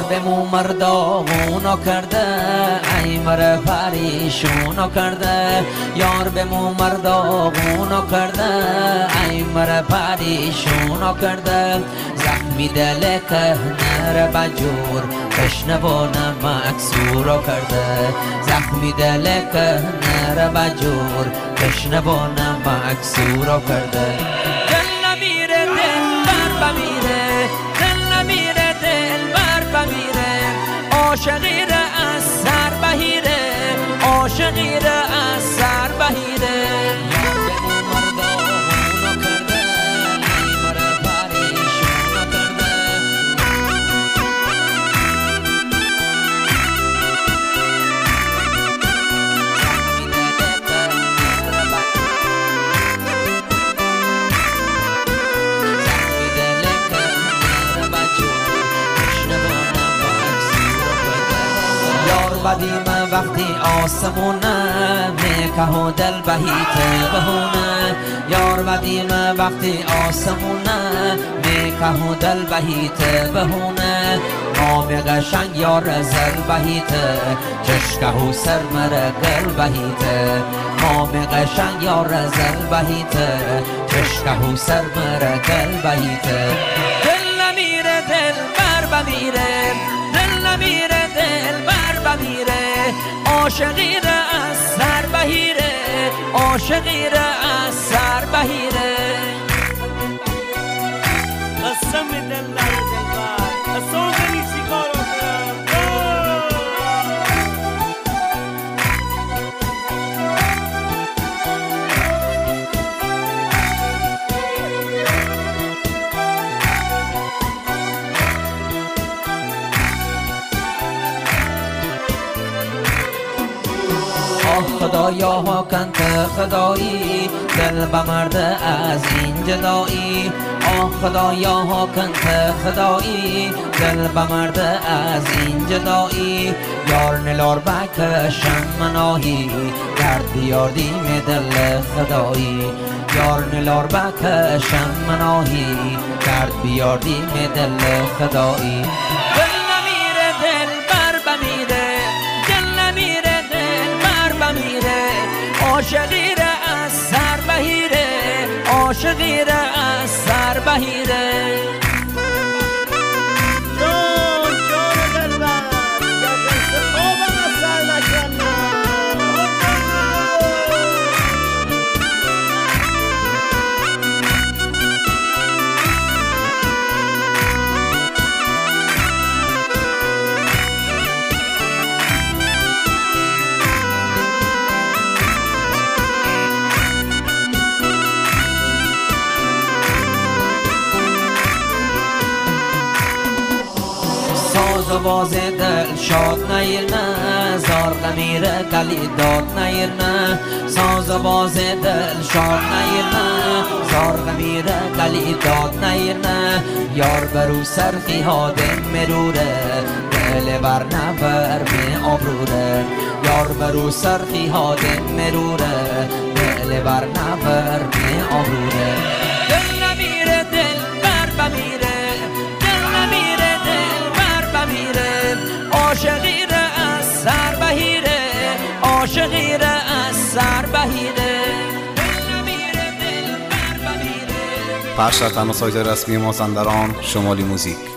به مو مرداغونو کرده ای مر پریشونو کرده یار به مو مرداغونو کرده ای مر پریشونو کرده زخمی دل که نره بجور تشنه و مکسورو کرده زخمی دل که نره بجور تشنه و مکسورو کرده دل نمیره دل بر بمیره دل نمیره دل بر بمیره عاشقی را از سر بهیره عاشقی را از سر بهیره بدیم وقتی آسمونه میکه و دل بهیت بهونه یار بدیم وقتی آسمونه میکه و دل بهیت بهونه نام قشنگ یار زل بهیت چشکه و سر مره گل بهیت نام قشنگ یار زل بهیت چشکه و سر مره گل بهیت دل نمیره دل بر بمیره دل نمیره دل بر بمیره عاشقی را از سر بهیره عاشقی را از سر بهیره قسم دل نره دل بر اصلا نمیشی کارو کنم خدایا کنت خدایی دل بمرده از این جدایی خدایا کنت خدایی دل بمرده از این جدایی یار نلار بکشم مناهی درد بیاردیم دل خدایی یار نلار بکشم مناهی درد بیاردیم دل خدایی دل نمیره دل بر بمیره دل نمیره بمیره عاشقی را از سر بهیره عاشقی را از سر بهیره جان جان دلبر یا دست خوابم از سر نکنم ساز و باز دل شاد نیرنه زار غمیره کلی داد نیرنه ساز و باز دل شاد نیرنه زار غمیره کلی داد نیرنه یار برو سرخی هادم مروره دل بر نبر می آبروره یار برو سرخی هادم مروره دل بر نبر می آبروره دل نمیره دل بر بمیره عاشقی را از سر بهیره عاشقی را از سر بهیره دل نمیره دل بر بمیره پخش در تنها سایت رسمی مازندران شمالی موزیک.